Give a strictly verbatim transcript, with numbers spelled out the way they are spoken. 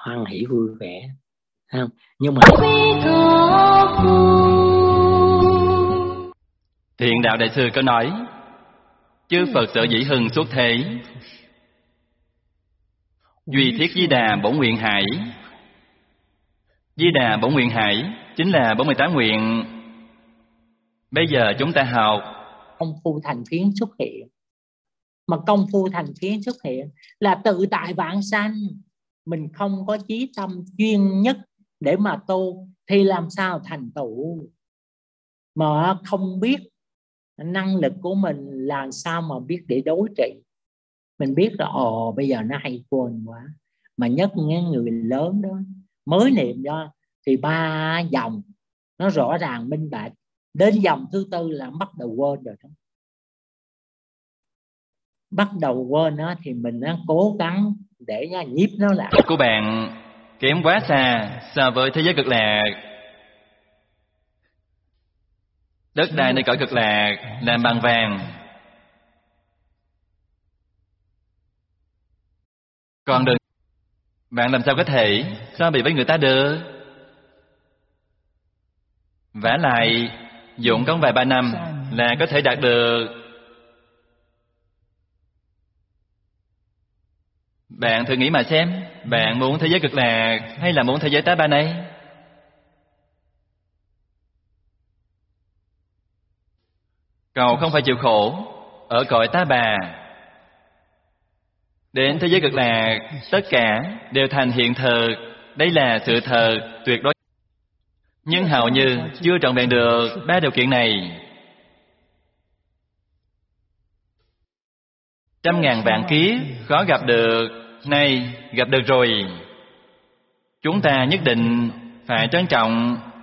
hoan hỷ vui vẻ, không? Nhưng mà Thiện Đạo Đại Sư có nói, chư Phật sở dĩ hưng xuất thế, duy thiết Di Đà bổn nguyện hải. Di Đà bổn nguyện hải chính là bốn mươi tám nguyện. Bây giờ chúng ta học công phu thành phiến xuất hiện. Mà công phu thành phiến xuất hiện là tự tại vãng sanh. Mình không có chí tâm chuyên nhất để mà tu thì làm sao thành tựu. Mà không biết năng lực của mình làm sao mà biết để đối trị. Mình biết là ồ bây giờ nó hay quên quá. Mà nhất những người lớn đó mới niệm đó thì ba dòng nó rõ ràng minh bạch. Đến dòng thứ tư là bắt đầu quên rồi đó. Bắt đầu quên đó, thì mình nó cố gắng để nó nhíp nó lại. của bạn kém quá xa so với thế giới cực lạc. Đất đai nơi cõi cực lạc làm bằng vàng, còn đừng bạn làm sao có thể so bì với người ta được. Vả lại dụng công vài ba năm là có thể đạt được. Bạn thử nghĩ mà xem, bạn muốn thế giới cực lạc hay là muốn thế giới tá ba này? Cậu không phải chịu khổ ở cõi tá bà, đến thế giới cực lạc tất cả đều thành hiện thực. Đây là sự thật tuyệt đối. Nhưng hầu như chưa trọn vẹn được ba điều kiện này. Trăm ngàn vạn kiếp khó gặp được, nay gặp được rồi. Chúng ta nhất định phải trân trọng